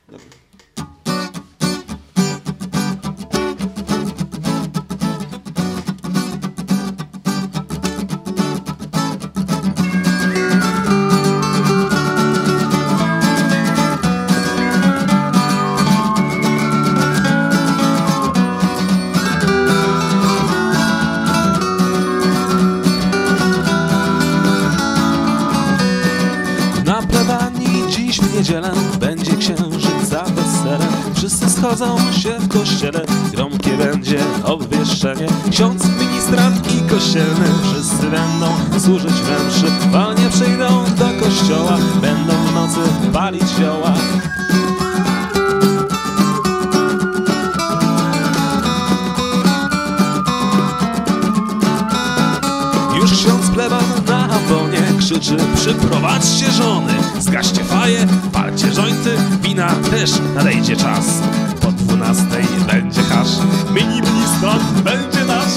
Na plebanii dziś w niedzielę będzie księżyc za wesele. Wszyscy schodzą się w kościele, gromkie będzie obwieszczenie. Ksiądz, ministrant i kościelny, wszyscy będą służyć we mszy. Walnie przyjdą do kościoła, będą w nocy palić zioła. Już ksiądz pleban na ambonie krzyczy: przyprowadźcie żony, zgaście faje, palcie jointy, wina też nadejdzie czas. Po 12 będzie hasz, ministrant będzie nasz.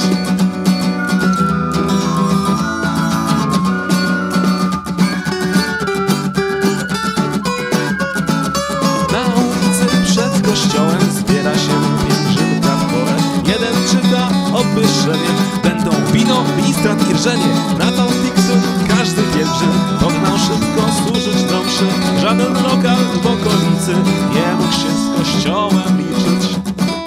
Na ulicy przed kościołem zbiera się pielgrzymka w kole. Jeden czyta obwyższenie, będą wino, ministrant i rżenie. Na tą diktu każdy pielgrzym pognał szybko służyć do mszy. Żaden lokal w okolicy nie mógł się z kościołem liczyć.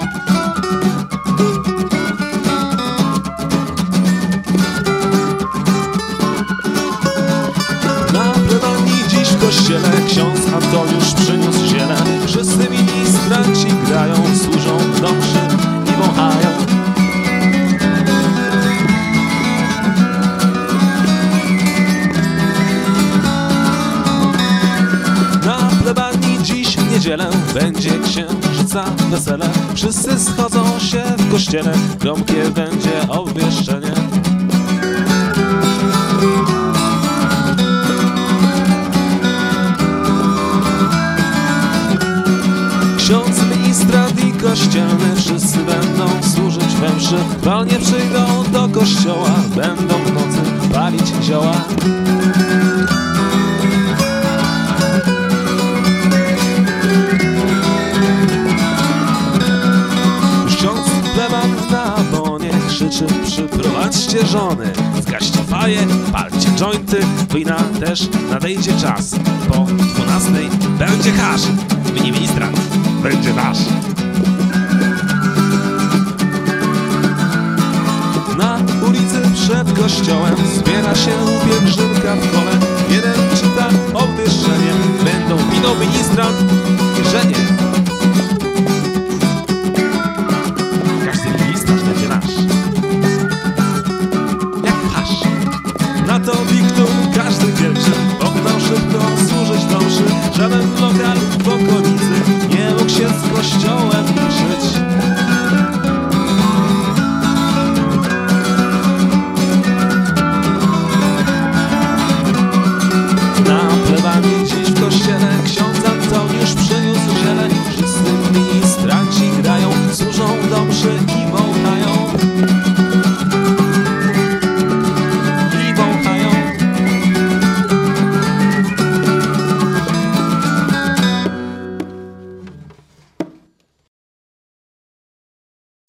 Na plebanii dziś w kościele ksiądz Antoniusz przyniósł ziele. Wszyscy ministranci grają, służą do mszy i wąchają. W niedzielę będzie księżyca wesele. Wszyscy schodzą się w kościele, gromkie będzie obwieszczenie. Ksiądz, ministrant i kościelny, wszyscy będą służyć we mszy. Walnie przyjdą do kościoła, będą w nocy palić zioła. Na abonie krzyczy: przyprowadźcie żony, zgaście faje, palcie jointy, wina też nadejdzie czas. Po 12 będzie hasz, ministrant będzie nasz. Na ulicy przed kościołem zbiera się pielgrzymka w kole. Jeden czyta obwieszczenie, będą wino, ministrant i żenie.